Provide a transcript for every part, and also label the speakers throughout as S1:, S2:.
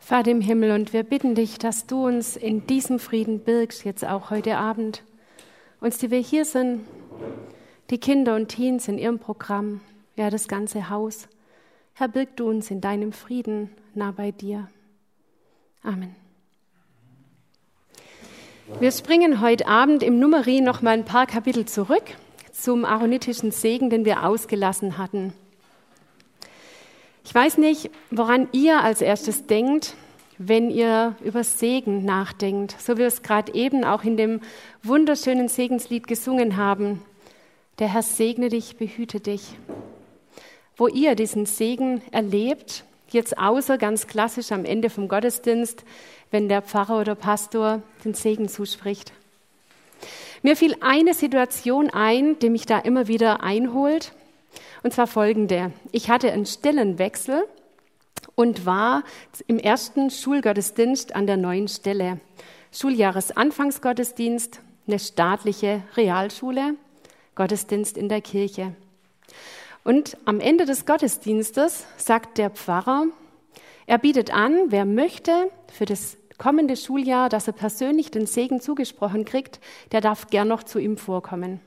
S1: Vater im Himmel, und wir bitten dich, dass du uns in diesem Frieden birgst, jetzt auch heute Abend. Uns, die wir hier sind, die Kinder und Teens in ihrem Programm, ja, das ganze Haus. Herr, birg du uns in deinem Frieden nah bei dir. Amen. Wir springen heute Abend im Numeri noch mal ein paar Kapitel zurück zum aaronitischen Segen, den wir ausgelassen hatten. Ich weiß nicht, woran ihr als erstes denkt, wenn ihr über Segen nachdenkt, so wie wir es gerade eben auch in dem wunderschönen Segenslied gesungen haben. Der Herr segne dich, behüte dich. Wo ihr diesen Segen erlebt, jetzt außer ganz klassisch am Ende vom Gottesdienst, wenn der Pfarrer oder Pastor den Segen zuspricht. Mir fiel eine Situation ein, die mich da immer wieder einholt, und zwar folgende. Ich hatte einen Stellenwechsel und war im ersten Schulgottesdienst an der neuen Stelle. Schuljahresanfangsgottesdienst, eine staatliche Realschule, Gottesdienst in der Kirche. Und am Ende des Gottesdienstes sagt der Pfarrer, er bietet an, wer möchte, für das kommende Schuljahr, dass er persönlich den Segen zugesprochen kriegt, der darf gern noch zu ihm vorkommen.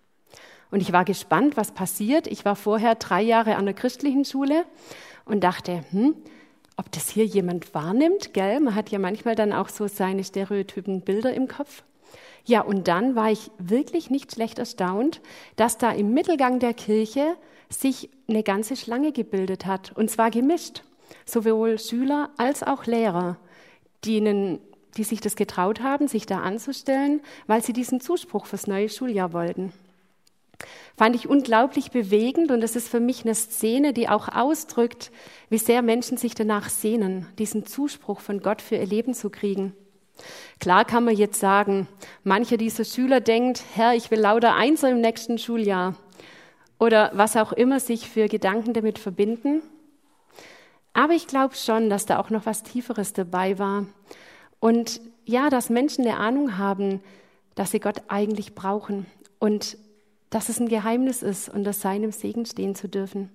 S1: Und ich war gespannt, was passiert. Ich war vorher 3 Jahre an der christlichen Schule und dachte, ob das hier jemand wahrnimmt, gell? Man hat ja manchmal dann auch so seine stereotypen Bilder im Kopf. Ja, und dann war ich wirklich nicht schlecht erstaunt, dass da im Mittelgang der Kirche sich eine ganze Schlange gebildet hat, und zwar gemischt. Sowohl Schüler als auch Lehrer, die sich das getraut haben, sich da anzustellen, weil sie diesen Zuspruch fürs neue Schuljahr wollten. Fand ich unglaublich bewegend, und das ist für mich eine Szene, die auch ausdrückt, wie sehr Menschen sich danach sehnen, diesen Zuspruch von Gott für ihr Leben zu kriegen. Klar kann man jetzt sagen, mancher dieser Schüler denkt, Herr, ich will lauter Einser im nächsten Schuljahr, oder was auch immer sich für Gedanken damit verbinden. Aber ich glaube schon, dass da auch noch was Tieferes dabei war. Und ja, dass Menschen eine Ahnung haben, dass sie Gott eigentlich brauchen und dass es ein Geheimnis ist, unter seinem Segen stehen zu dürfen.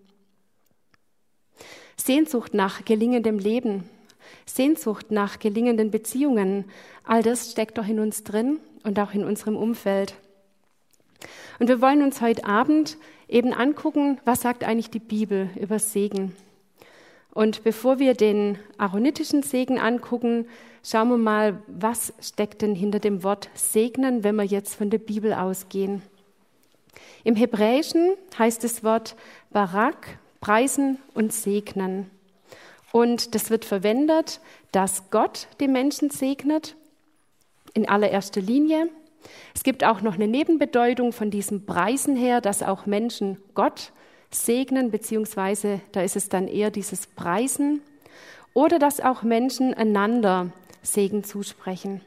S1: Sehnsucht nach gelingendem Leben, Sehnsucht nach gelingenden Beziehungen, all das steckt doch in uns drin und auch in unserem Umfeld. Und wir wollen uns heute Abend eben angucken, was sagt eigentlich die Bibel über Segen. Und bevor wir den aaronitischen Segen angucken, schauen wir mal, was steckt denn hinter dem Wort segnen, wenn wir jetzt von der Bibel ausgehen. Im Hebräischen heißt das Wort Barak, preisen und segnen. Und das wird verwendet, dass Gott die Menschen segnet, in allererster Linie. Es gibt auch noch eine Nebenbedeutung von diesem Preisen her, dass auch Menschen Gott segnen, beziehungsweise da ist es dann eher dieses Preisen, oder dass auch Menschen einander Segen zusprechen.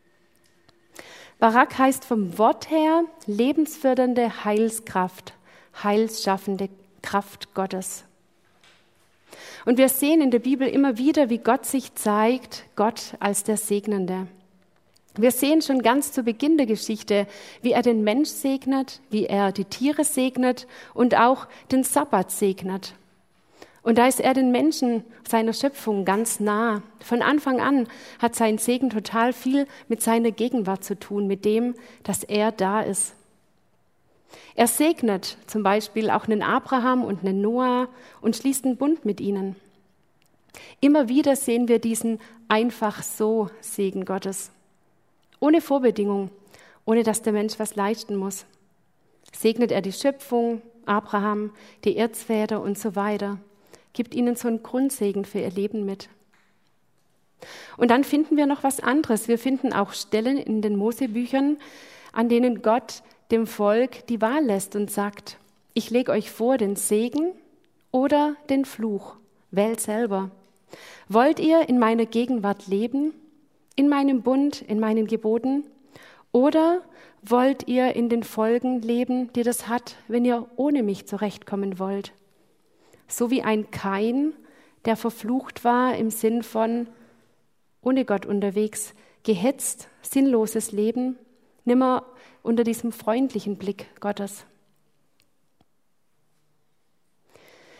S1: Barak heißt vom Wort her lebensfördernde Heilskraft, heilsschaffende Kraft Gottes. Und wir sehen in der Bibel immer wieder, wie Gott sich zeigt, Gott als der Segnende. Wir sehen schon ganz zu Beginn der Geschichte, wie er den Mensch segnet, wie er die Tiere segnet und auch den Sabbat segnet. Und da ist er den Menschen, seiner Schöpfung, ganz nah. Von Anfang an hat sein Segen total viel mit seiner Gegenwart zu tun, mit dem, dass er da ist. Er segnet zum Beispiel auch einen Abraham und einen Noah und schließt einen Bund mit ihnen. Immer wieder sehen wir diesen einfach so Segen Gottes. Ohne Vorbedingung, ohne dass der Mensch was leisten muss. Segnet er die Schöpfung, Abraham, die Erzväter und so weiter. Gibt ihnen so einen Grundsegen für ihr Leben mit. Und dann finden wir noch was anderes. Wir finden auch Stellen in den Mosebüchern, an denen Gott dem Volk die Wahl lässt und sagt, ich lege euch vor den Segen oder den Fluch. Wählt selber. Wollt ihr in meiner Gegenwart leben, in meinem Bund, in meinen Geboten? Oder wollt ihr in den Folgen leben, die das hat, wenn ihr ohne mich zurechtkommen wollt? So wie ein Kain, der verflucht war im Sinn von ohne Gott unterwegs, gehetzt, sinnloses Leben, nimmer unter diesem freundlichen Blick Gottes.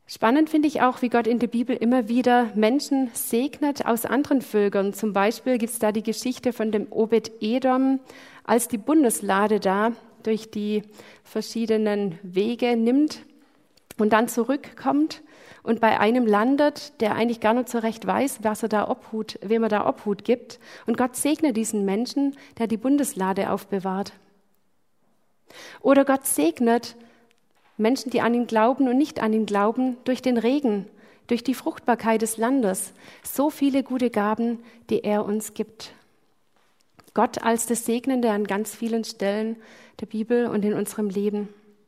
S1: Spannend finde ich auch, wie Gott in der Bibel immer wieder Menschen segnet aus anderen Völkern. Zum Beispiel gibt es da die Geschichte von dem Obed-Edom, als die Bundeslade da durch die verschiedenen Wege nimmt und dann zurückkommt und bei einem landet, der eigentlich gar nicht so recht weiß, wem er da Obhut gibt. Und Gott segnet diesen Menschen, der die Bundeslade aufbewahrt. Oder Gott segnet Menschen, die an ihn glauben und nicht an ihn glauben, durch den Regen, durch die Fruchtbarkeit des Landes. So viele gute Gaben, die er uns gibt. Gott als das Segnende an ganz vielen Stellen der Bibel und in unserem Leben.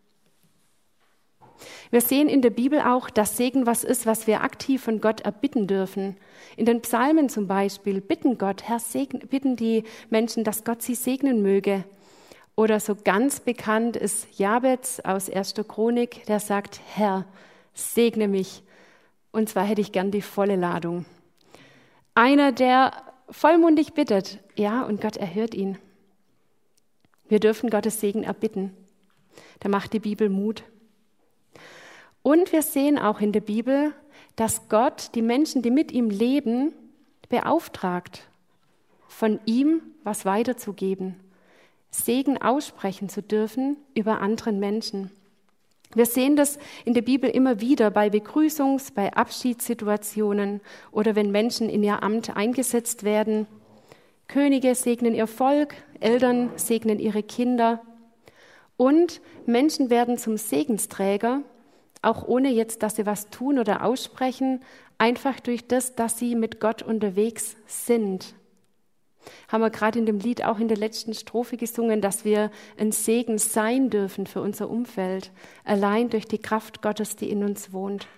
S1: Wir sehen in der Bibel auch, dass Segen was ist, was wir aktiv von Gott erbitten dürfen. In den Psalmen zum Beispiel bitten die Menschen, dass Gott sie segnen möge. Oder so ganz bekannt ist Jabez aus 1. Chronik, der sagt, Herr, segne mich. Und zwar hätte ich gern die volle Ladung. Einer, der vollmundig bittet, ja, und Gott erhört ihn. Wir dürfen Gottes Segen erbitten. Da macht die Bibel Mut. Und wir sehen auch in der Bibel, dass Gott die Menschen, die mit ihm leben, beauftragt, von ihm was weiterzugeben. Segen aussprechen zu dürfen über anderen Menschen. Wir sehen das in der Bibel immer wieder bei bei Abschiedssituationen oder wenn Menschen in ihr Amt eingesetzt werden. Könige segnen ihr Volk, Eltern segnen ihre Kinder und Menschen werden zum Segensträger, auch ohne jetzt, dass sie was tun oder aussprechen, einfach durch das, dass sie mit Gott unterwegs sind. Haben wir gerade in dem Lied auch in der letzten Strophe gesungen, dass wir ein Segen sein dürfen für unser Umfeld, allein durch die Kraft Gottes, die in uns wohnt.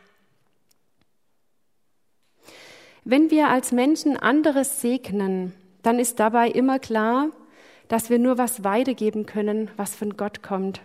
S1: Wenn wir als Menschen anderes segnen, dann ist dabei immer klar, dass wir nur was weitergeben können, was von Gott kommt.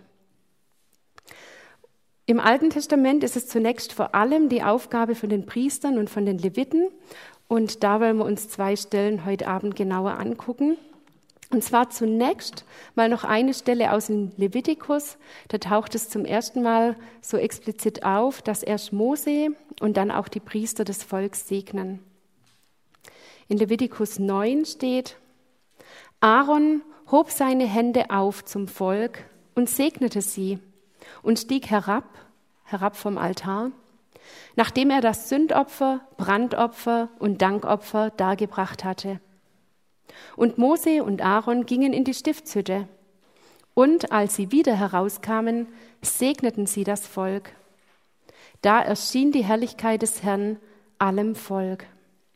S1: Im Alten Testament ist es zunächst vor allem die Aufgabe von den Priestern und von den Leviten. Und da wollen wir uns 2 Stellen heute Abend genauer angucken. Und zwar zunächst mal noch eine Stelle aus dem Levitikus. Da taucht es zum ersten Mal so explizit auf, dass erst Mose und dann auch die Priester des Volks segnen. In Levitikus 9 steht, Aaron hob seine Hände auf zum Volk und segnete sie und stieg herab vom Altar, nachdem er das Sündopfer, Brandopfer und Dankopfer dargebracht hatte. Und Mose und Aaron gingen in die Stiftshütte. Und als sie wieder herauskamen, segneten sie das Volk. Da erschien die Herrlichkeit des Herrn allem Volk.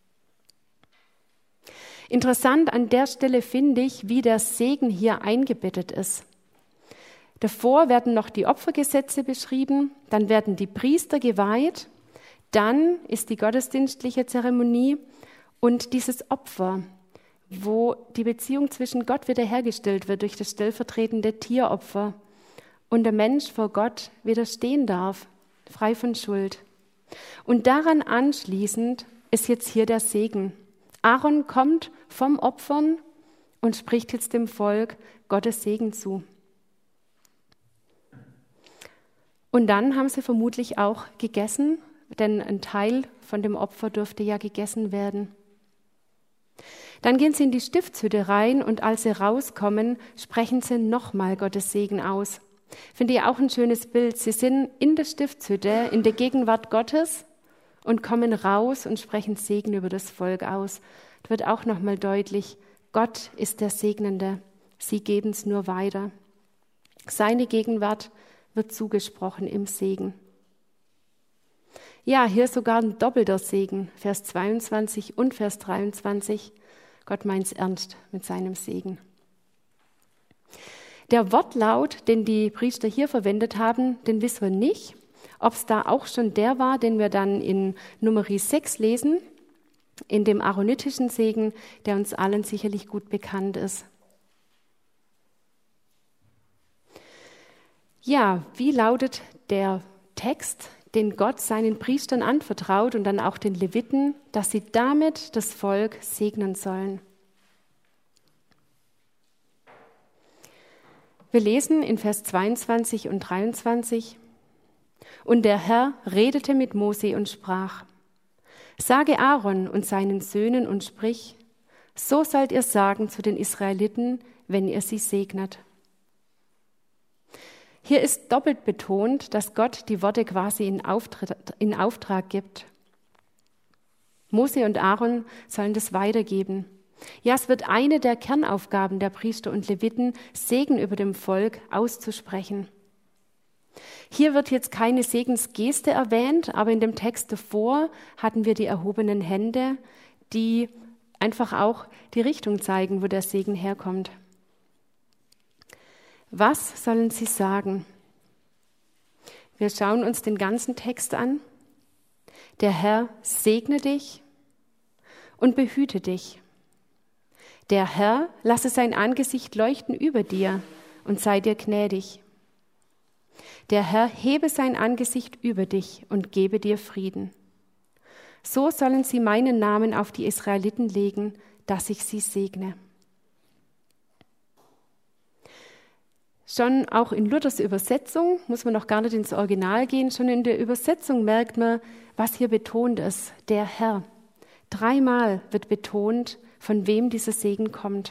S1: Interessant an der Stelle finde ich, wie der Segen hier eingebettet ist. Davor werden noch die Opfergesetze beschrieben, dann werden die Priester geweiht, dann ist die gottesdienstliche Zeremonie und dieses Opfer, wo die Beziehung zwischen Gott wiederhergestellt wird durch das stellvertretende Tieropfer und der Mensch vor Gott wieder stehen darf, frei von Schuld. Und daran anschließend ist jetzt hier der Segen. Aaron kommt vom Opfern und spricht jetzt dem Volk Gottes Segen zu. Und dann haben sie vermutlich auch gegessen, denn ein Teil von dem Opfer durfte ja gegessen werden. Dann gehen sie in die Stiftshütte rein und als sie rauskommen, sprechen sie nochmal Gottes Segen aus. Finde ich auch ein schönes Bild. Sie sind in der Stiftshütte, in der Gegenwart Gottes und kommen raus und sprechen Segen über das Volk aus. Da wird auch nochmal deutlich, Gott ist der Segnende. Sie geben es nur weiter. Seine Gegenwart wird zugesprochen im Segen. Ja, hier sogar ein doppelter Segen, Vers 22 und Vers 23. Gott meint's ernst mit seinem Segen. Der Wortlaut, den die Priester hier verwendet haben, den wissen wir nicht. Ob es da auch schon der war, den wir dann in Numeri 6 lesen, in dem aaronitischen Segen, der uns allen sicherlich gut bekannt ist. Ja, wie lautet der Text, den Gott seinen Priestern anvertraut und dann auch den Leviten, dass sie damit das Volk segnen sollen? Wir lesen in Vers 22 und 23, Und der Herr redete mit Mose und sprach: Sage Aaron und seinen Söhnen und sprich: So sollt ihr sagen zu den Israeliten, wenn ihr sie segnet. Hier ist doppelt betont, dass Gott die Worte quasi in Auftrag gibt. Mose und Aaron sollen das weitergeben. Ja, es wird eine der Kernaufgaben der Priester und Leviten, Segen über dem Volk auszusprechen. Hier wird jetzt keine Segensgeste erwähnt, aber in dem Text davor hatten wir die erhobenen Hände, die einfach auch die Richtung zeigen, wo der Segen herkommt. Was sollen sie sagen? Wir schauen uns den ganzen Text an. Der Herr segne dich und behüte dich. Der Herr lasse sein Angesicht leuchten über dir und sei dir gnädig. Der Herr hebe sein Angesicht über dich und gebe dir Frieden. So sollen sie meinen Namen auf die Israeliten legen, dass ich sie segne. Schon auch in Luthers Übersetzung, muss man noch gar nicht ins Original gehen, schon in der Übersetzung merkt man, was hier betont ist, der Herr. 3-mal wird betont, von wem dieser Segen kommt.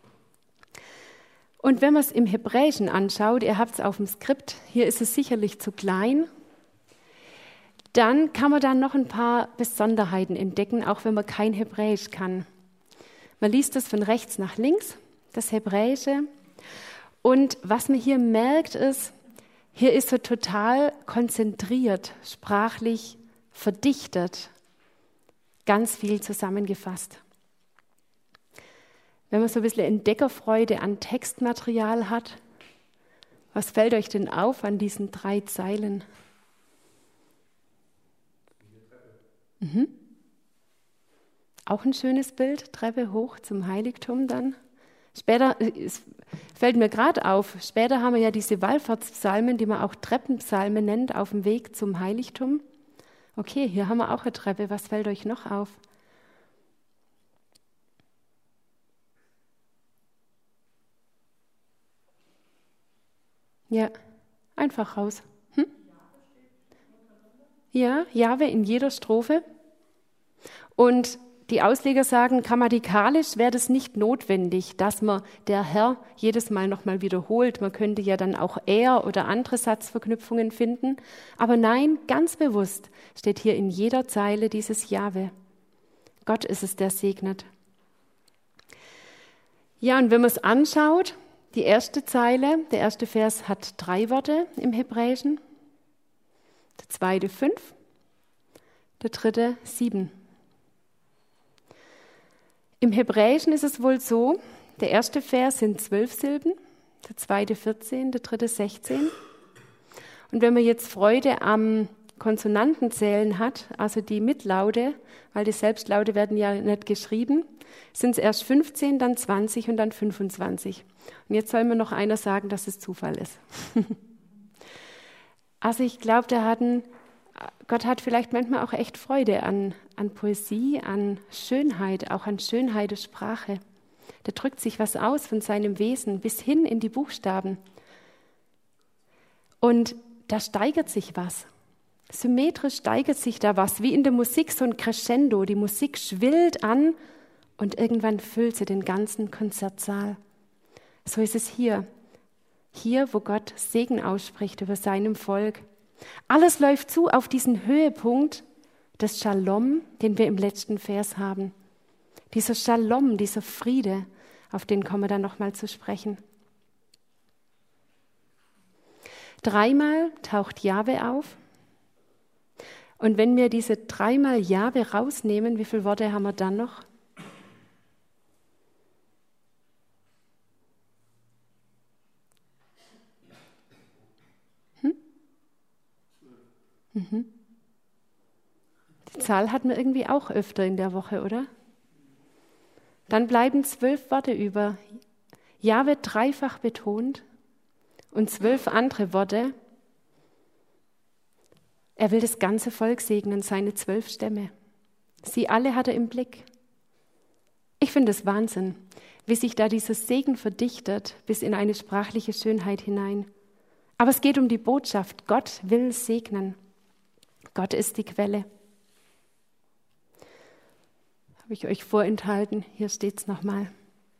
S1: Und wenn man es im Hebräischen anschaut, ihr habt es auf dem Skript, hier ist es sicherlich zu klein, dann kann man da noch ein paar Besonderheiten entdecken, auch wenn man kein Hebräisch kann. Man liest das von rechts nach links, das Hebräische. Und was man hier merkt ist, hier ist so total konzentriert, sprachlich verdichtet, ganz viel zusammengefasst. Wenn man so ein bisschen Entdeckerfreude an Textmaterial hat, was fällt euch denn auf an diesen 3 Zeilen? Auch ein schönes Bild, Treppe hoch zum Heiligtum dann. Später, es fällt mir gerade auf, später haben wir ja diese Wallfahrtspsalmen, die man auch Treppenpsalmen nennt, auf dem Weg zum Heiligtum. Okay, hier haben wir auch eine Treppe, was fällt euch noch auf? Ja, einfach raus. Ja, Jahwe in jeder Strophe. Und die Ausleger sagen, grammatikalisch wäre das nicht notwendig, dass man der Herr jedes Mal nochmal wiederholt. Man könnte ja dann auch er oder andere Satzverknüpfungen finden. Aber nein, ganz bewusst steht hier in jeder Zeile dieses Jahwe. Gott ist es, der segnet. Ja, und wenn man es anschaut, die erste Zeile, der erste Vers hat 3 Worte im Hebräischen, der zweite 5, der dritte 7. Im Hebräischen ist es wohl so, der erste Vers sind 12 Silben, der zweite 14, der dritte 16. Und wenn man jetzt Freude am Konsonantenzählen hat, also die Mitlaute, weil die Selbstlaute werden ja nicht geschrieben, sind es erst 15, dann 20 und dann 25. Und jetzt soll mir noch einer sagen, dass es Zufall ist. Also ich glaube, Gott hat vielleicht manchmal auch echt Freude an Poesie, an Schönheit, auch an Schönheit der Sprache. Da drückt sich was aus von seinem Wesen bis hin in die Buchstaben. Und da steigert sich was. Symmetrisch steigert sich da was, wie in der Musik so ein Crescendo. Die Musik schwillt an und irgendwann füllt sie den ganzen Konzertsaal. So ist es hier. Hier, wo Gott Segen ausspricht über seinem Volk. Alles läuft zu auf diesen Höhepunkt des Shalom, den wir im letzten Vers haben. Dieser Shalom, dieser Friede, auf den kommen wir dann nochmal zu sprechen. 3-mal taucht Jahwe auf. Und wenn wir diese 3-mal Jahwe rausnehmen, wie viele Worte haben wir dann noch? Die Zahl hatten wir irgendwie auch öfter in der Woche, oder? Dann bleiben 12 Worte über. Jahwe 3-fach betont und 12 andere Worte. Er will das ganze Volk segnen, seine 12 Stämme. Sie alle hat er im Blick. Ich finde es Wahnsinn, wie sich da dieser Segen verdichtet bis in eine sprachliche Schönheit hinein. Aber es geht um die Botschaft. Gott will segnen. Gott ist die Quelle. Habe ich euch vorenthalten. Hier steht es nochmal.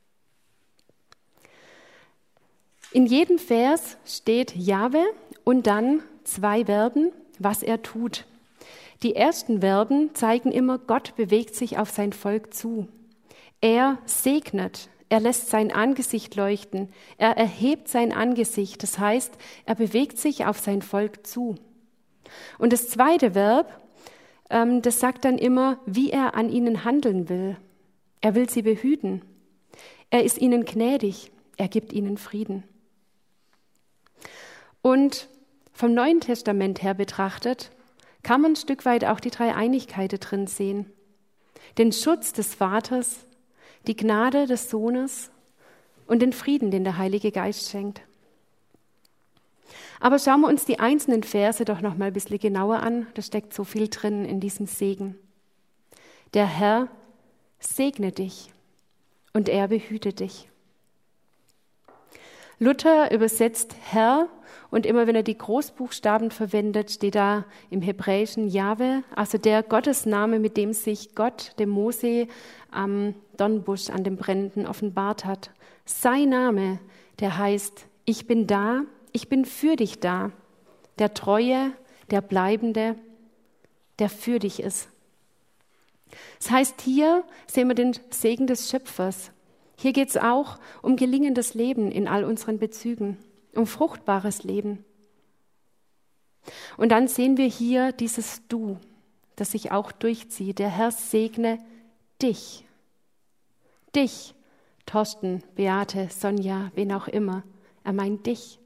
S1: In jedem Vers steht Jahwe und dann 2 Verben, was er tut. Die ersten Verben zeigen immer, Gott bewegt sich auf sein Volk zu. Er segnet, er lässt sein Angesicht leuchten, er erhebt sein Angesicht, das heißt, er bewegt sich auf sein Volk zu. Und das zweite Verb, das sagt dann immer, wie er an ihnen handeln will. Er will sie behüten. Er ist ihnen gnädig, er gibt ihnen Frieden. Und vom Neuen Testament her betrachtet, kann man ein Stück weit auch die Dreieinigkeit drin sehen. Den Schutz des Vaters, die Gnade des Sohnes und den Frieden, den der Heilige Geist schenkt. Aber schauen wir uns die einzelnen Verse doch noch mal ein bisschen genauer an. Da steckt so viel drin in diesem Segen. Der Herr segne dich und er behüte dich. Luther übersetzt Herr und immer wenn er die Großbuchstaben verwendet, steht da im Hebräischen Jahwe, also der Gottesname, mit dem sich Gott dem Mose am Dornbusch an dem Brennenden offenbart hat. Sein Name, der heißt, ich bin da, ich bin für dich da, der Treue, der Bleibende, der für dich ist. Das heißt, hier sehen wir den Segen des Schöpfers. Hier geht es auch um gelingendes Leben in all unseren Bezügen, um fruchtbares Leben. Und dann sehen wir hier dieses Du, das sich auch durchzieht. Der Herr segne dich. Dich, Thorsten, Beate, Sonja, wen auch immer. Er meint dich.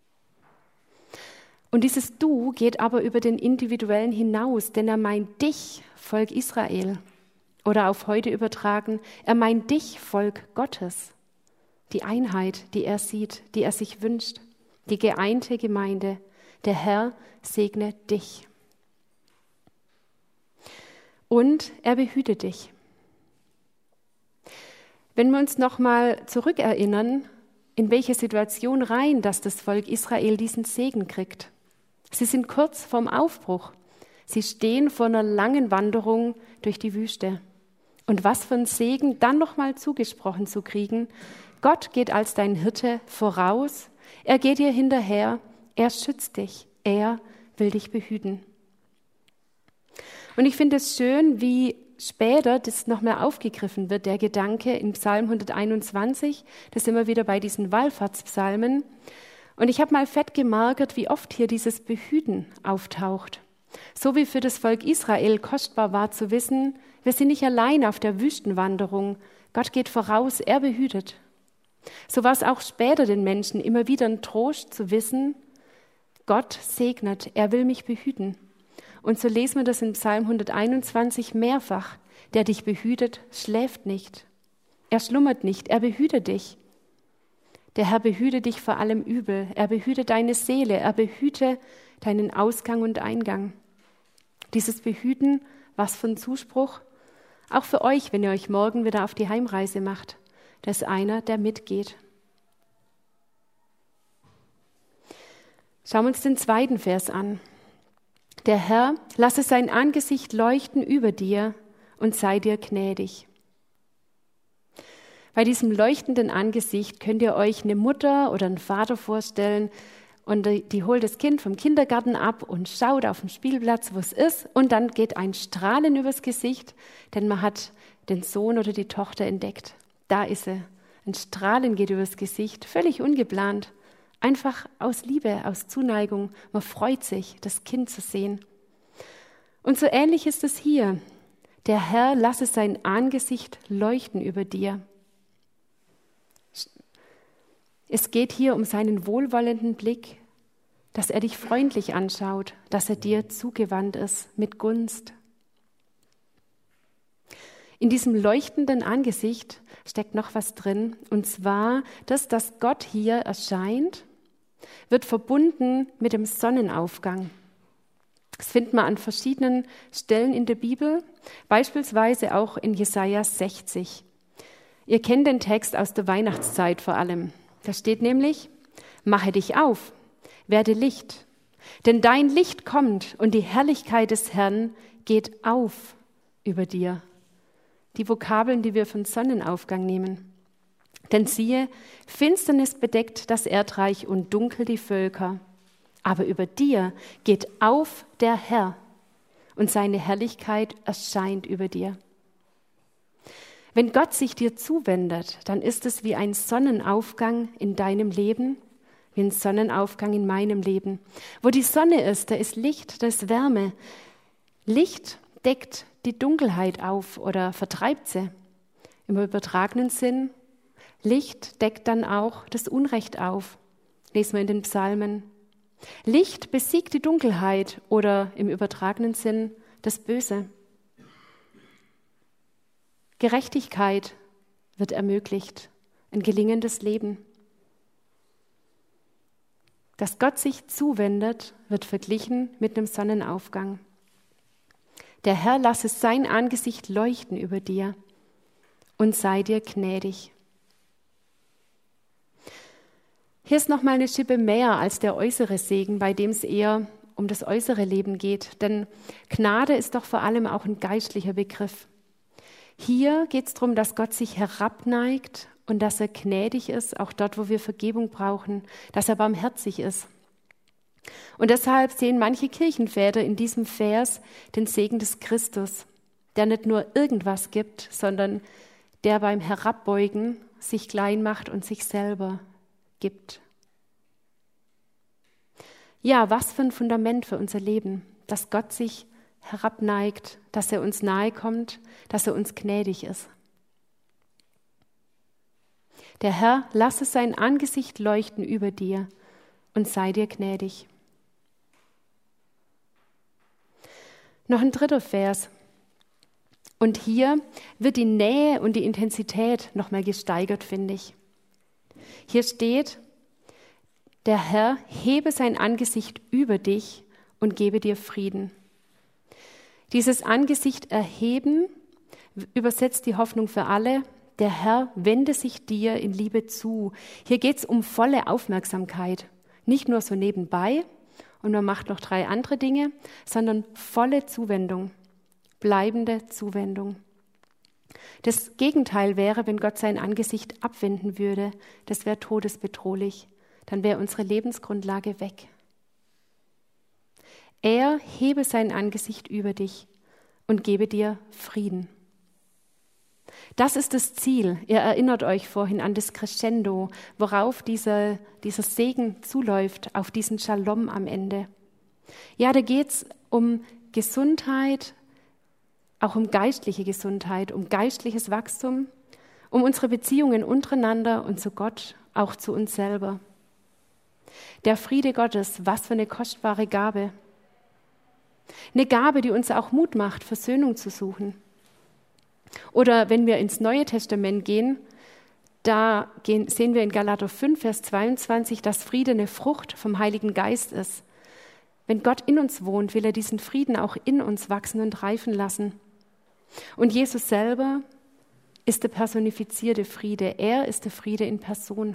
S1: Und dieses Du geht aber über den Individuellen hinaus, denn er meint dich, Volk Israel. Oder auf heute übertragen, er meint dich, Volk Gottes. Die Einheit, die er sieht, die er sich wünscht. Die geeinte Gemeinde. Der Herr segne dich. Und er behüte dich. Wenn wir uns nochmal zurückerinnern, in welche Situation rein, dass das Volk Israel diesen Segen kriegt. Sie sind kurz vorm Aufbruch. Sie stehen vor einer langen Wanderung durch die Wüste. Und was für ein Segen, dann nochmal zugesprochen zu kriegen. Gott geht als dein Hirte voraus, er geht dir hinterher, er schützt dich, er will dich behüten. Und ich finde es schön, wie später das nochmal aufgegriffen wird, der Gedanke in Psalm 121, das sind wir wieder bei diesen Wallfahrtspsalmen. Und ich habe mal fett gemarkert, wie oft hier dieses Behüten auftaucht. So wie für das Volk Israel kostbar war zu wissen, wir sind nicht allein auf der Wüstenwanderung. Gott geht voraus, er behütet. So war es auch später den Menschen immer wieder ein Trost zu wissen, Gott segnet, er will mich behüten. Und so lesen wir das in Psalm 121 mehrfach. Der dich behütet, schläft nicht. Er schlummert nicht, er behütet dich. Der Herr behüte dich vor allem Übel. Er behüte deine Seele, er behüte deinen Ausgang und Eingang. Dieses Behüten, was für ein Zuspruch, auch für euch, wenn ihr euch morgen wieder auf die Heimreise macht. Da ist einer, der mitgeht. Schauen wir uns den zweiten Vers an. Der Herr lasse sein Angesicht leuchten über dir und sei dir gnädig. Bei diesem leuchtenden Angesicht könnt ihr euch eine Mutter oder einen Vater vorstellen und die holt das Kind vom Kindergarten ab und schaut auf den Spielplatz, wo es ist, und dann geht ein Strahlen übers Gesicht, denn man hat den Sohn oder die Tochter entdeckt. Da ist sie. Ein Strahlen geht übers Gesicht, völlig ungeplant. Einfach aus Liebe, aus Zuneigung. Man freut sich, das Kind zu sehen. Und so ähnlich ist es hier. Der Herr lasse sein Angesicht leuchten über dir. Es geht hier um seinen wohlwollenden Blick, dass er dich freundlich anschaut, dass er dir zugewandt ist mit Gunst. In diesem leuchtenden Angesicht steckt noch was drin, und zwar, dass Gott hier erscheint, wird verbunden mit dem Sonnenaufgang. Das findet man an verschiedenen Stellen in der Bibel, beispielsweise auch in Jesaja 60. Ihr kennt den Text aus der Weihnachtszeit vor allem. Da steht nämlich: Mache dich auf, werde Licht, denn dein Licht kommt und die Herrlichkeit des Herrn geht auf über dir. Die Vokabeln, die wir von Sonnenaufgang nehmen. Denn siehe, Finsternis bedeckt das Erdreich und dunkel die Völker. Aber über dir geht auf der Herr und seine Herrlichkeit erscheint über dir. Wenn Gott sich dir zuwendet, dann ist es wie ein Sonnenaufgang in deinem Leben, wie ein Sonnenaufgang in meinem Leben. Wo die Sonne ist, da ist Licht, da ist Wärme. Licht deckt die Dunkelheit auf oder vertreibt sie. Im übertragenen Sinn, Licht deckt dann auch das Unrecht auf. Lesen wir in den Psalmen. Licht besiegt die Dunkelheit oder im übertragenen Sinn das Böse. Gerechtigkeit wird ermöglicht, ein gelingendes Leben. Dass Gott sich zuwendet, wird verglichen mit einem Sonnenaufgang. Der Herr lasse sein Angesicht leuchten über dir und sei dir gnädig. Hier ist nochmal eine Schippe mehr als der äußere Segen, bei dem es eher um das äußere Leben geht. Denn Gnade ist doch vor allem auch ein geistlicher Begriff. Hier geht es darum, dass Gott sich herabneigt und dass er gnädig ist, auch dort, wo wir Vergebung brauchen, dass er barmherzig ist. Und deshalb sehen manche Kirchenväter in diesem Vers den Segen des Christus, der nicht nur irgendwas gibt, sondern der beim Herabbeugen sich klein macht und sich selber gibt. Ja, was für ein Fundament für unser Leben, dass Gott sich herabneigt, dass er uns nahe kommt, dass er uns gnädig ist. Der Herr lasse sein Angesicht leuchten über dir und sei dir gnädig. Noch ein dritter Vers. Und hier wird die Nähe und die Intensität nochmal gesteigert, finde ich. Hier steht, der Herr hebe sein Angesicht über dich und gebe dir Frieden. Dieses Angesicht erheben übersetzt die Hoffnung für alle. Der Herr wende sich dir in Liebe zu. Hier geht es um volle Aufmerksamkeit. Nicht nur so nebenbei und man macht noch 3 andere Dinge, sondern volle Zuwendung, bleibende Zuwendung. Das Gegenteil wäre, wenn Gott sein Angesicht abwenden würde. Das wäre todesbedrohlich. Dann wäre unsere Lebensgrundlage weg. Er hebe sein Angesicht über dich und gebe dir Frieden. Das ist das Ziel. Ihr erinnert euch vorhin an das Crescendo, worauf dieser Segen zuläuft, auf diesen Shalom am Ende. Ja, da geht es um Gesundheit, auch um geistliche Gesundheit, um geistliches Wachstum, um unsere Beziehungen untereinander und zu Gott, auch zu uns selber. Der Friede Gottes, was für eine kostbare Gabe. Eine Gabe, die uns auch Mut macht, Versöhnung zu suchen. Oder wenn wir ins Neue Testament gehen, sehen wir in Galater 5, Vers 22, dass Friede eine Frucht vom Heiligen Geist ist. Wenn Gott in uns wohnt, will er diesen Frieden auch in uns wachsen und reifen lassen. Und Jesus selber ist der personifizierte Friede. Er ist der Friede in Person.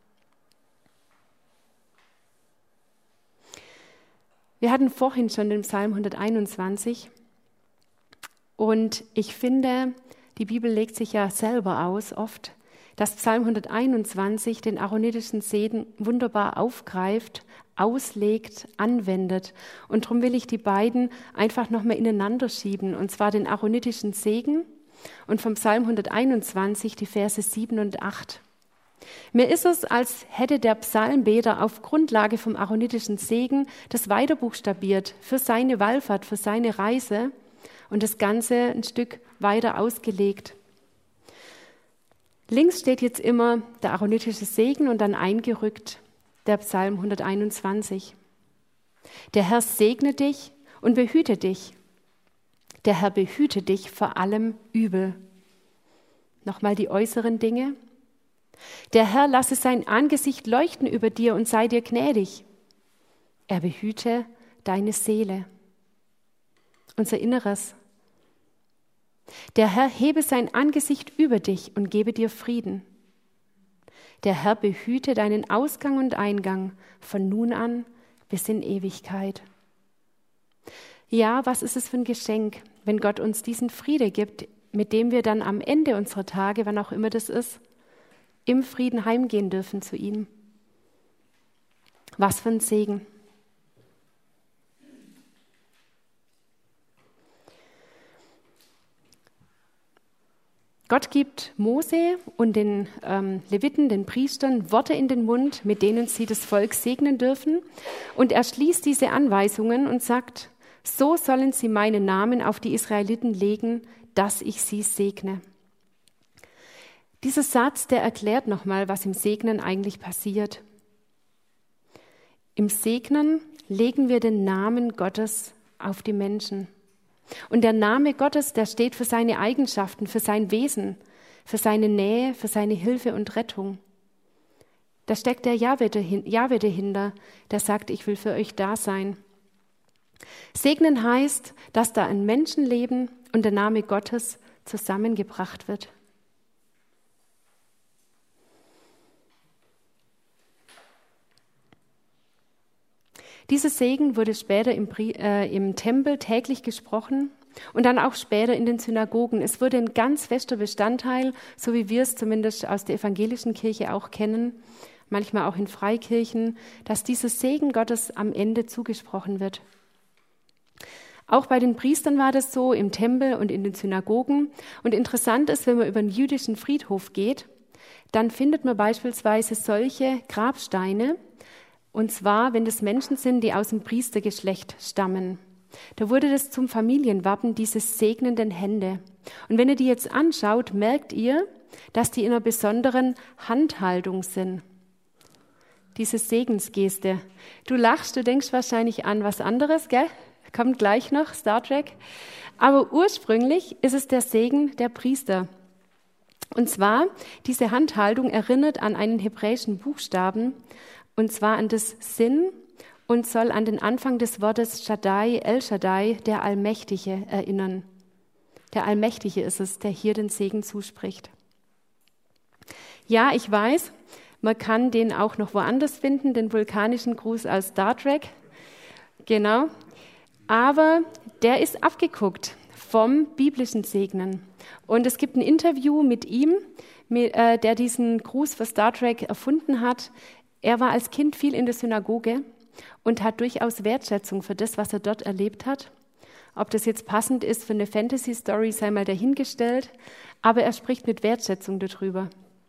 S1: Wir hatten vorhin schon den Psalm 121 und ich finde, die Bibel legt sich ja selber aus oft, dass Psalm 121 den aaronitischen Segen wunderbar aufgreift, auslegt, anwendet. Und darum will ich die beiden einfach nochmal ineinander schieben, und zwar den aaronitischen Segen und vom Psalm 121 die Verse 7 und 8. Mir ist es, als hätte der Psalmbeter auf Grundlage vom aaronitischen Segen das weiter buchstabiert für seine Wallfahrt, für seine Reise und das Ganze ein Stück weiter ausgelegt. Links steht jetzt immer der aaronitische Segen und dann eingerückt der Psalm 121. Der Herr segne dich und behüte dich. Der Herr behüte dich vor allem Übel. Nochmal die äußeren Dinge. Der Herr lasse sein Angesicht leuchten über dir und sei dir gnädig. Er behüte deine Seele, unser Inneres. Der Herr hebe sein Angesicht über dich und gebe dir Frieden. Der Herr behüte deinen Ausgang und Eingang von nun an bis in Ewigkeit. Ja, was ist es für ein Geschenk, wenn Gott uns diesen Friede gibt, mit dem wir dann am Ende unserer Tage, wann auch immer das ist, im Frieden heimgehen dürfen zu ihm. Was für ein Segen. Gott gibt Mose und den Leviten, den Priestern, Worte in den Mund, mit denen sie das Volk segnen dürfen. Und er schließt diese Anweisungen und sagt, so sollen sie meinen Namen auf die Israeliten legen, dass ich sie segne. Dieser Satz, der erklärt nochmal, was im Segnen eigentlich passiert. Im Segnen legen wir den Namen Gottes auf die Menschen. Und der Name Gottes, der steht für seine Eigenschaften, für sein Wesen, für seine Nähe, für seine Hilfe und Rettung. Da steckt der Jahwe dahinter, der sagt, ich will für euch da sein. Segnen heißt, dass da ein Menschenleben und der Name Gottes zusammengebracht wird. Dieser Segen wurde später im Tempel täglich gesprochen und dann auch später in den Synagogen. Es wurde ein ganz fester Bestandteil, so wie wir es zumindest aus der evangelischen Kirche auch kennen, manchmal auch in Freikirchen, dass dieser Segen Gottes am Ende zugesprochen wird. Auch bei den Priestern war das so, im Tempel und in den Synagogen. Und interessant ist, wenn man über einen jüdischen Friedhof geht, dann findet man beispielsweise solche Grabsteine, und zwar, wenn das Menschen sind, die aus dem Priestergeschlecht stammen. Da wurde das zum Familienwappen, diese segnenden Hände. Und wenn ihr die jetzt anschaut, merkt ihr, dass die in einer besonderen Handhaltung sind. Diese Segensgeste. Du lachst, du denkst wahrscheinlich an was anderes, gell? Kommt gleich noch, Star Trek. Aber ursprünglich ist es der Segen der Priester. Und zwar, diese Handhaltung erinnert an einen hebräischen Buchstaben, und zwar an das Sin und soll an den Anfang des Wortes Shaddai, El Shaddai, der Allmächtige, erinnern. Der Allmächtige ist es, der hier den Segen zuspricht. Ja, ich weiß, man kann den auch noch woanders finden, den vulkanischen Gruß als Star Trek. Genau. Aber der ist abgeguckt vom biblischen Segnen. Und es gibt ein Interview mit ihm, der diesen Gruß für Star Trek erfunden hat. Er war als Kind viel in der Synagoge und hat durchaus Wertschätzung für das, was er dort erlebt hat. Ob das jetzt passend ist für eine Fantasy-Story, sei mal dahingestellt, aber er spricht mit Wertschätzung darüber.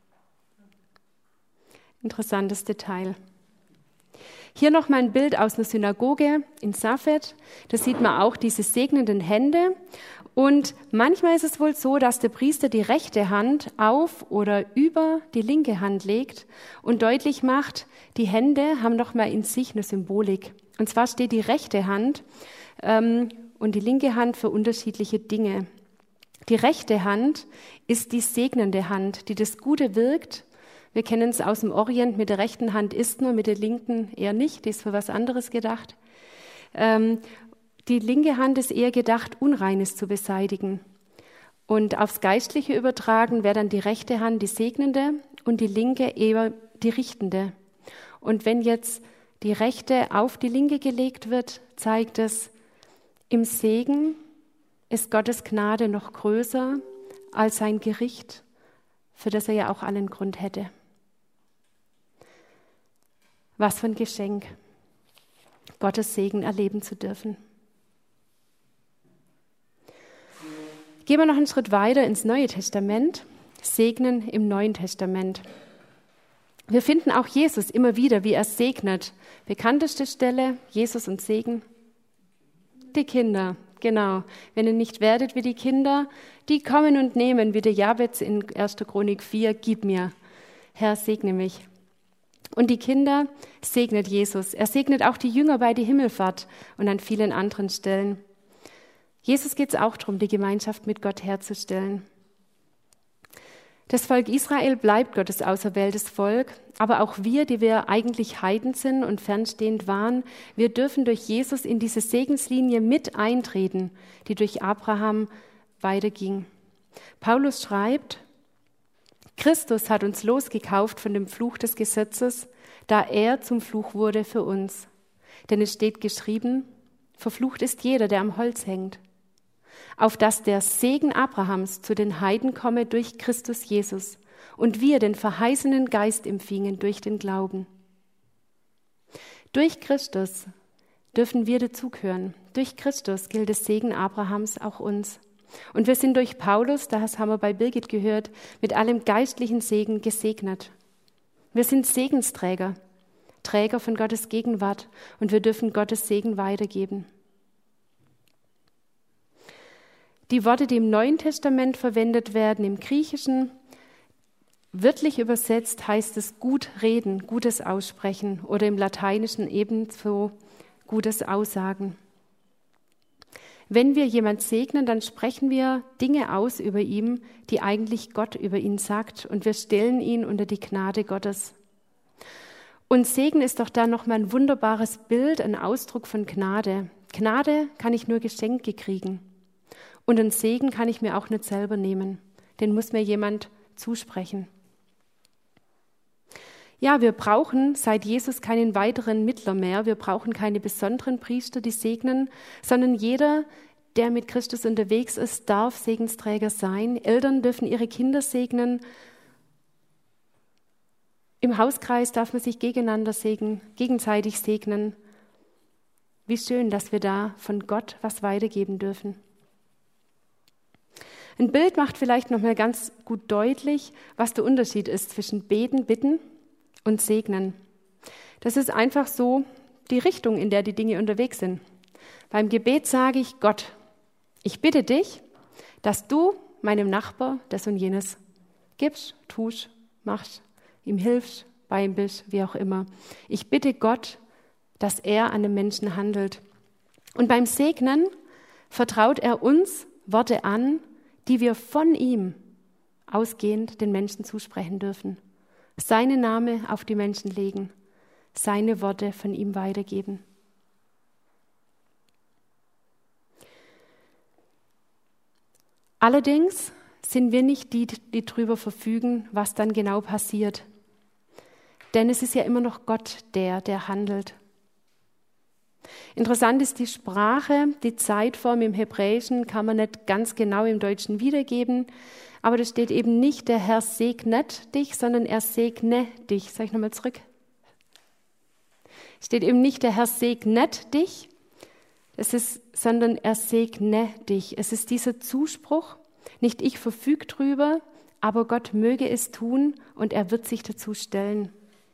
S1: Interessantes Detail. Hier noch mal ein Bild aus einer Synagoge in Safed. Da sieht man auch diese segnenden Hände. Und manchmal ist es wohl so, dass der Priester die rechte Hand auf oder über die linke Hand legt und deutlich macht, die Hände haben noch mal in sich eine Symbolik. Und zwar steht die rechte Hand und die linke Hand für unterschiedliche Dinge. Die rechte Hand ist die segnende Hand, die das Gute wirkt. Wir kennen es aus dem Orient, mit der rechten Hand isst man, mit der linken eher nicht, die ist für was anderes gedacht. Die linke Hand ist eher gedacht, Unreines zu beseitigen. Und aufs Geistliche übertragen wäre dann die rechte Hand die segnende und die linke eher die richtende. Und wenn jetzt die rechte auf die linke gelegt wird, zeigt es, im Segen ist Gottes Gnade noch größer als sein Gericht, für das er ja auch allen Grund hätte. Was für ein Geschenk, Gottes Segen erleben zu dürfen. Gehen wir noch einen Schritt weiter ins Neue Testament, Segnen im Neuen Testament. Wir finden auch Jesus immer wieder, wie er segnet. Bekannteste Stelle, Jesus und Segen. Die Kinder, genau. Wenn ihr nicht werdet wie die Kinder, die kommen und nehmen, wie der Jabez in 1. Chronik 4, gib mir. Herr, segne mich. Und die Kinder segnet Jesus. Er segnet auch die Jünger bei der Himmelfahrt und an vielen anderen Stellen. Jesus geht es auch darum, die Gemeinschaft mit Gott herzustellen. Das Volk Israel bleibt Gottes auserwähltes Volk, aber auch wir, die wir eigentlich Heiden sind und fernstehend waren, wir dürfen durch Jesus in diese Segenslinie mit eintreten, die durch Abraham weiterging. Paulus schreibt, Christus hat uns losgekauft von dem Fluch des Gesetzes, da er zum Fluch wurde für uns. Denn es steht geschrieben, verflucht ist jeder, der am Holz hängt, auf dass der Segen Abrahams zu den Heiden komme durch Christus Jesus und wir den verheißenen Geist empfingen durch den Glauben. Durch Christus dürfen wir dazugehören. Durch Christus gilt das Segen Abrahams auch uns. Und wir sind durch Paulus, das haben wir bei Birgit gehört, mit allem geistlichen Segen gesegnet. Wir sind Segensträger, Träger von Gottes Gegenwart und wir dürfen Gottes Segen weitergeben. Die Worte, die im Neuen Testament verwendet werden, im Griechischen, wörtlich übersetzt heißt es gut reden, gutes aussprechen oder im Lateinischen ebenso gutes Aussagen. Wenn wir jemand segnen, dann sprechen wir Dinge aus über ihn, die eigentlich Gott über ihn sagt und wir stellen ihn unter die Gnade Gottes. Und Segen ist doch da nochmal ein wunderbares Bild, ein Ausdruck von Gnade. Gnade kann ich nur geschenkt kriegen. Und einen Segen kann ich mir auch nicht selber nehmen. Den muss mir jemand zusprechen. Ja, wir brauchen seit Jesus keinen weiteren Mittler mehr. Wir brauchen keine besonderen Priester, die segnen, sondern jeder, der mit Christus unterwegs ist, darf Segensträger sein. Eltern dürfen ihre Kinder segnen. Im Hauskreis darf man sich gegenseitig segnen. Wie schön, dass wir da von Gott was weitergeben dürfen. Ein Bild macht vielleicht noch mal ganz gut deutlich, was der Unterschied ist zwischen beten, bitten und segnen. Das ist einfach so die Richtung, in der die Dinge unterwegs sind. Beim Gebet sage ich: Gott, ich bitte dich, dass du meinem Nachbar das und jenes gibst, tust, machst, ihm hilfst, bei ihm bist, wie auch immer. Ich bitte Gott, dass er an dem Menschen handelt. Und beim Segnen vertraut er uns Worte an, die wir von ihm ausgehend den Menschen zusprechen dürfen. Seinen Namen auf die Menschen legen, seine Worte von ihm weitergeben. Allerdings sind wir nicht die, die darüber verfügen, was dann genau passiert. Denn es ist ja immer noch Gott, der handelt. Interessant ist die Sprache, die Zeitform im Hebräischen kann man nicht ganz genau im Deutschen wiedergeben, aber da steht eben nicht, der Herr segnet dich, sondern er segne dich. Sag ich nochmal zurück. Steht eben nicht, der Herr segnet dich, sondern er segne dich. Es ist dieser Zuspruch, nicht ich verfüge drüber, aber Gott möge es tun und er wird sich dazu stellen.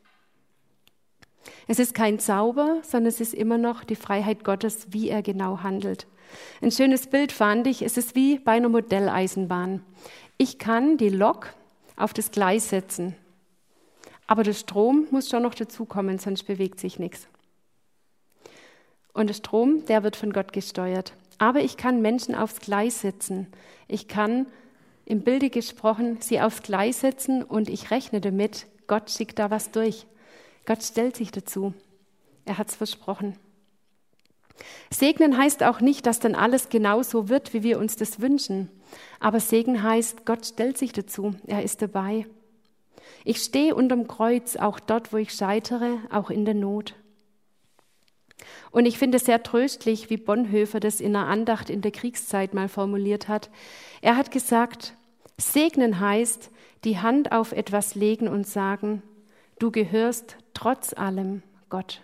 S1: Es ist kein Zauber, sondern es ist immer noch die Freiheit Gottes, wie er genau handelt. Ein schönes Bild fand ich, es ist wie bei einer Modelleisenbahn. Ich kann die Lok auf das Gleis setzen, aber der Strom muss schon noch dazukommen, sonst bewegt sich nichts. Und der Strom, der wird von Gott gesteuert. Aber ich kann Menschen aufs Gleis setzen. Ich kann, im Bilde gesprochen, sie aufs Gleis setzen und ich rechne damit, Gott schickt da was durch. Gott stellt sich dazu. Er hat es versprochen. Segnen heißt auch nicht, dass dann alles genau so wird, wie wir uns das wünschen. Aber Segen heißt, Gott stellt sich dazu. Er ist dabei. Ich stehe unterm Kreuz, auch dort, wo ich scheitere, auch in der Not. Und ich finde es sehr tröstlich, wie Bonhoeffer das in einer Andacht in der Kriegszeit mal formuliert hat. Er hat gesagt, segnen heißt, die Hand auf etwas legen und sagen, du gehörst trotz allem Gott.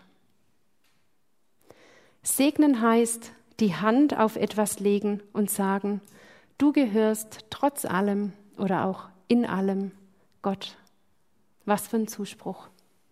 S1: Segnen heißt, die Hand auf etwas legen und sagen, du gehörst trotz allem oder auch in allem Gott. Was für ein Zuspruch.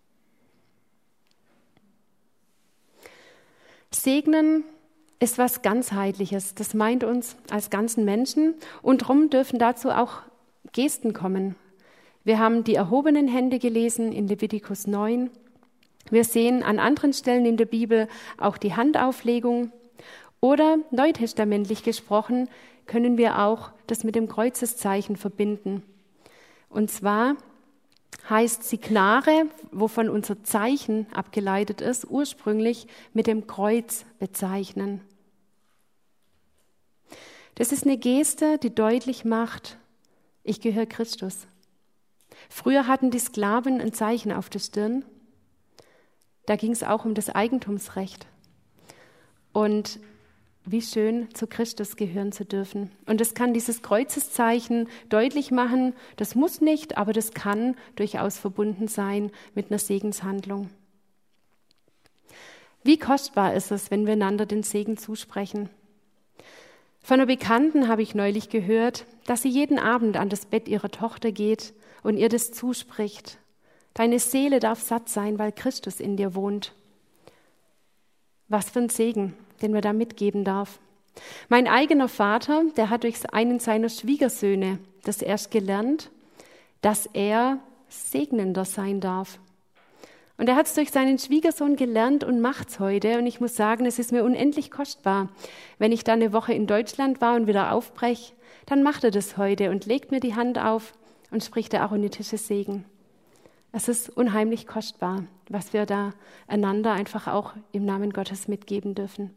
S1: Segnen ist was Ganzheitliches. Das meint uns als ganzen Menschen und darum dürfen dazu auch Gesten kommen. Wir haben die erhobenen Hände gelesen in Levitikus 9. Wir sehen an anderen Stellen in der Bibel auch die Handauflegung. Oder neutestamentlich gesprochen können wir auch das mit dem Kreuzeszeichen verbinden. Und zwar heißt Signare, wovon unser Zeichen abgeleitet ist, ursprünglich mit dem Kreuz bezeichnen. Das ist eine Geste, die deutlich macht, ich gehöre Christus. Früher hatten die Sklaven ein Zeichen auf der Stirn. Da ging es auch um das Eigentumsrecht. Und wie schön, zu Christus gehören zu dürfen. Und das kann dieses Kreuzeszeichen deutlich machen. Das muss nicht, aber das kann durchaus verbunden sein mit einer Segenshandlung. Wie kostbar ist es, wenn wir einander den Segen zusprechen? Von einer Bekannten habe ich neulich gehört, dass sie jeden Abend an das Bett ihrer Tochter geht und ihr das zuspricht. Deine Seele darf satt sein, weil Christus in dir wohnt. Was für ein Segen, den man da mitgeben darf. Mein eigener Vater, der hat durch einen seiner Schwiegersöhne das erst gelernt, dass er segnender sein darf. Und er hat es durch seinen Schwiegersohn gelernt und macht es heute. Und ich muss sagen, es ist mir unendlich kostbar. Wenn ich da eine Woche in Deutschland war und wieder aufbreche, dann macht er das heute und legt mir die Hand auf und spricht der aaronitische Segen. Es ist unheimlich kostbar, was wir da einander einfach auch im Namen Gottes mitgeben dürfen.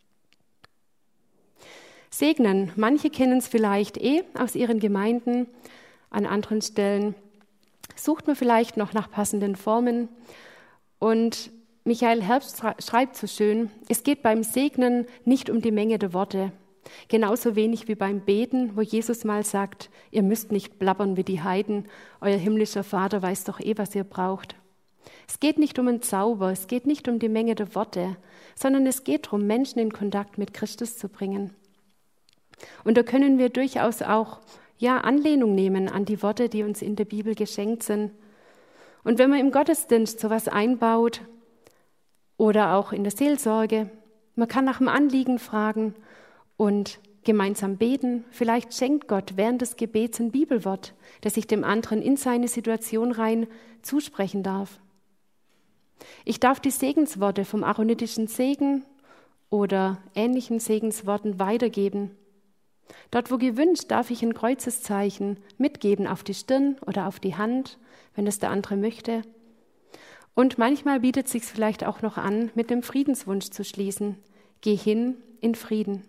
S1: Segnen, manche kennen es vielleicht aus ihren Gemeinden, an anderen Stellen sucht man vielleicht noch nach passenden Formen. Und Michael Herbst schreibt so schön, es geht beim Segnen nicht um die Menge der Worte, genauso wenig wie beim Beten, wo Jesus mal sagt, ihr müsst nicht blabbern wie die Heiden, euer himmlischer Vater weiß doch was ihr braucht. Es geht nicht um einen Zauber, es geht nicht um die Menge der Worte, sondern es geht darum, Menschen in Kontakt mit Christus zu bringen. Und da können wir durchaus auch Anlehnung nehmen an die Worte, die uns in der Bibel geschenkt sind. Und wenn man im Gottesdienst sowas einbaut oder auch in der Seelsorge, man kann nach dem Anliegen fragen und gemeinsam beten. Vielleicht schenkt Gott während des Gebets ein Bibelwort, das ich dem anderen in seine Situation rein zusprechen darf. Ich darf die Segensworte vom aaronitischen Segen oder ähnlichen Segensworten weitergeben. Dort, wo gewünscht, darf ich ein Kreuzeszeichen mitgeben auf die Stirn oder auf die Hand, wenn es der andere möchte. Und manchmal bietet es sich vielleicht auch noch an, mit dem Friedenswunsch zu schließen. Geh hin in Frieden.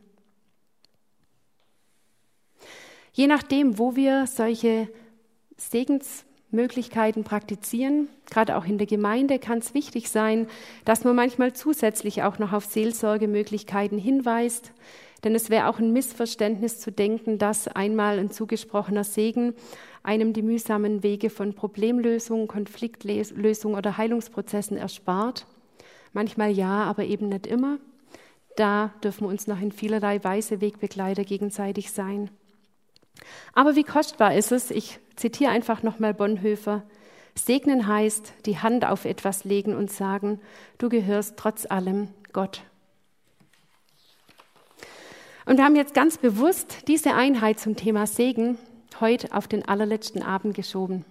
S1: Je nachdem, wo wir solche Segensmöglichkeiten praktizieren, gerade auch in der Gemeinde, kann es wichtig sein, dass man manchmal zusätzlich auch noch auf Seelsorgemöglichkeiten hinweist. Denn es wäre auch ein Missverständnis zu denken, dass einmal ein zugesprochener Segen einem die mühsamen Wege von Problemlösung, Konfliktlösung oder Heilungsprozessen erspart. Manchmal ja, aber eben nicht immer. Da dürfen wir uns noch in vielerlei Weise Wegbegleiter gegenseitig sein. Aber wie kostbar ist es, ich zitiere einfach nochmal Bonhoeffer, segnen heißt, die Hand auf etwas legen und sagen, du gehörst trotz allem Gott. Und wir haben jetzt ganz bewusst diese Einheit zum Thema Segen heute auf den allerletzten Abend geschoben.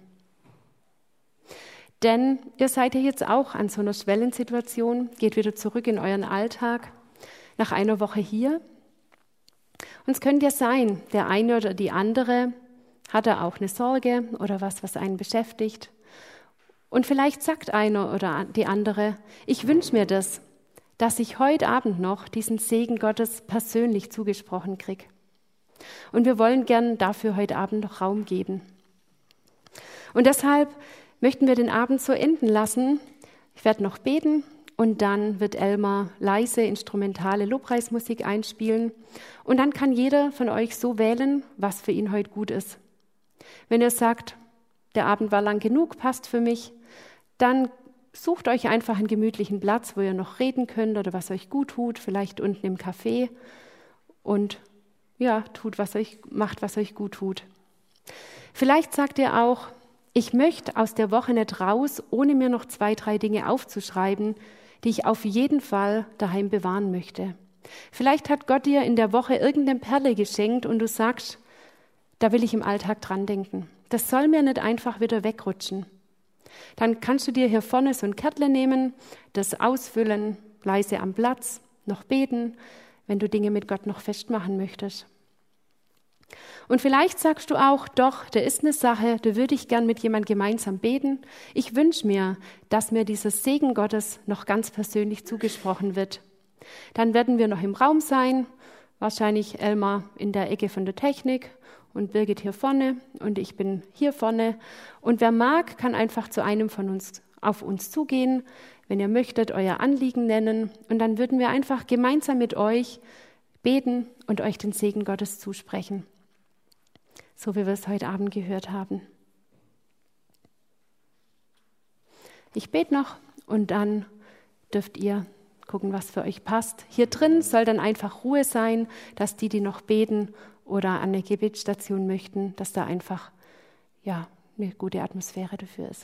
S1: Denn ihr seid ja jetzt auch an so einer Schwellensituation, geht wieder zurück in euren Alltag, nach einer Woche hier. Und es könnte ja sein, der eine oder die andere hat da auch eine Sorge oder was einen beschäftigt. Und vielleicht sagt einer oder die andere, ich wünsche mir das, dass ich heute Abend noch diesen Segen Gottes persönlich zugesprochen kriege. Und wir wollen gern dafür heute Abend noch Raum geben. Und deshalb möchten wir den Abend so enden lassen. Ich werde noch beten und dann wird Elmar leise instrumentale Lobpreismusik einspielen. Und dann kann jeder von euch so wählen, was für ihn heute gut ist. Wenn ihr sagt, der Abend war lang genug, passt für mich, dann sucht euch einfach einen gemütlichen Platz, wo ihr noch reden könnt oder was euch gut tut, vielleicht unten im Café und macht, was euch gut tut. Vielleicht sagt ihr auch, ich möchte aus der Woche nicht raus, ohne mir noch 2, 3 Dinge aufzuschreiben, die ich auf jeden Fall daheim bewahren möchte. Vielleicht hat Gott dir in der Woche irgendeine Perle geschenkt und du sagst, da will ich im Alltag dran denken. Das soll mir nicht einfach wieder wegrutschen. Dann kannst du dir hier vorne so ein Kärtle nehmen, das ausfüllen, leise am Platz, noch beten, wenn du Dinge mit Gott noch festmachen möchtest. Und vielleicht sagst du auch, doch, da ist eine Sache, da würde ich gern mit jemand gemeinsam beten. Ich wünsche mir, dass mir dieser Segen Gottes noch ganz persönlich zugesprochen wird. Dann werden wir noch im Raum sein, wahrscheinlich Elmar in der Ecke von der Technik und Birgit hier vorne und ich bin hier vorne. Und wer mag, kann einfach zu einem von uns auf uns zugehen. wenn ihr möchtet, euer Anliegen nennen und dann würden wir einfach gemeinsam mit euch beten und euch den Segen Gottes zusprechen, so wie wir es heute Abend gehört haben. Ich bete noch und dann dürft ihr gucken, was für euch passt. Hier drin soll dann einfach Ruhe sein, dass die noch beten oder an eine Gebetsstation möchten, dass da einfach eine gute Atmosphäre dafür ist.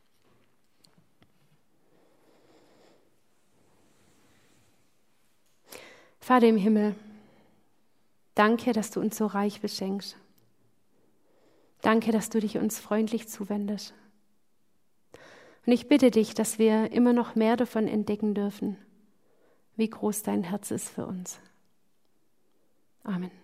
S1: Vater im Himmel, danke, dass du uns so reich beschenkst. Danke, dass du dich uns freundlich zuwendest. Und ich bitte dich, dass wir immer noch mehr davon entdecken dürfen, wie groß dein Herz ist für uns. Amen.